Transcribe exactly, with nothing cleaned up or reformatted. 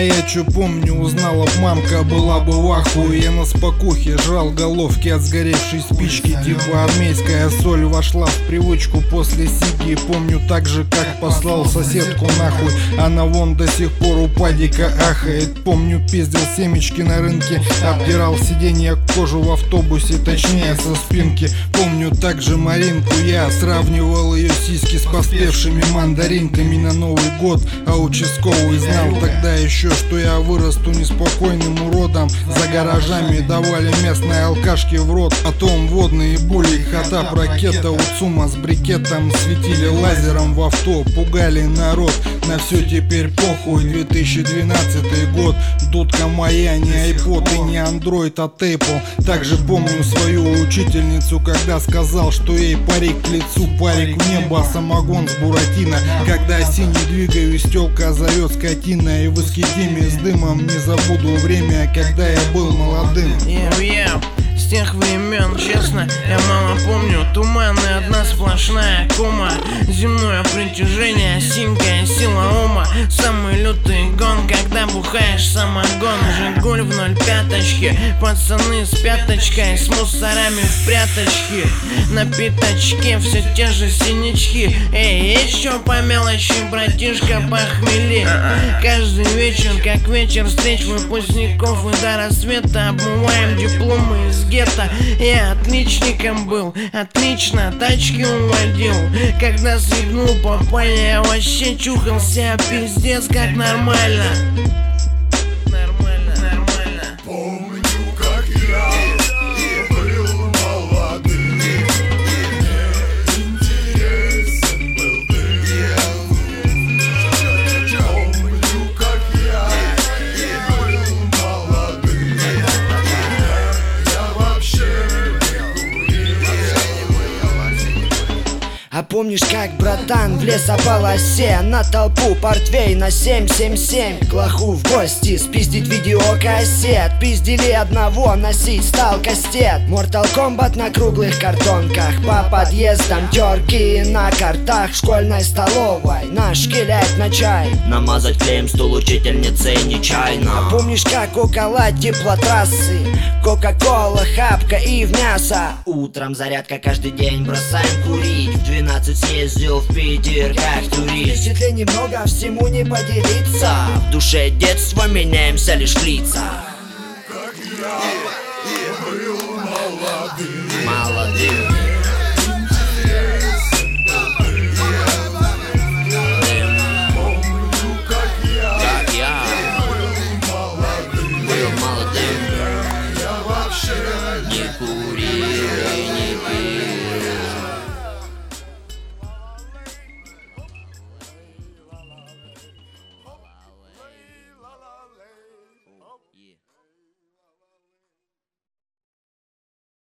я чё помню, узнала б мамка, была бы в ахуе. Я на спокухе жал головки от сгоревшей спички. Типа армейская соль вошла в привычку после сиги. Помню так же, как послал соседку нахуй. Она вон до сих пор у падика ахает. Помню, пиздил семечки на рынке, обдирал сиденья кожу в автобусе, точнее со спинки. Помню также Маринку, я сравнивал ее сиськи с поспевшими мандаринками на Новый год. А участковый знал тогда еще, что я вырасту неспокойным уродом. За гаражами давали местные алкашки в рот. Потом водные були, хатап, ракета, уцума с брикетом. Светили лазером в авто, пугали народ. На все теперь похуй, две тысячи двенадцатый год. Дудка моя, не айпод и не андроид, а Apple. Также помню свою учительницу, когда сказал, что ей парик к лицу, парик в небо, самогон с буратино. Когда синий двигаюсь, тёлка зовет скотина. И в эскидиме с дымом не забуду время, когда я был молодым. Yeah, yeah. С тех времен, честно, я мало помню. Туман и одна сплошная кома. Земное притяжение, синькая сила ума. Самый лютый гон, когда бухаешь самогон. Жигуль в ноль пяточке, пацаны с пяточкой, с мусорами в пряточке. На пятачке все те же синячки. Эй, есть чё по мелочи, братишка, похмели. Каждый вечер, как вечер встреч выпускников, и до рассвета обмываем дипломы из гетто. Я отличником был, отлично тачки уводил. Когда свернул попали, я вообще чухался, пиздец, как нормально. Нормально, нормально. Помню, как я был молодым, интересен был ты. Помню, как я был молодым, я вообще не курил. А помнишь, как, братан, в лесополосе на толпу портвей на семь семь семь к лоху в гости спиздить видеокассет. Пиздили одного, носить стал кастет. Mortal Kombat на круглых картонках, по подъездам терки на картах. В школьной столовой нашкилять на чай, намазать клеем стул учительницы нечаянно. а помнишь, как около теплотрассы кока-кола, хапка и в мясо. Утром зарядка, каждый день бросаем курить. В двенадцать съездил в Питер как турист. Впечатлений много, всему не поделиться. В душе детства меняемся лишь в лицах. Как я был молодым, Молодым.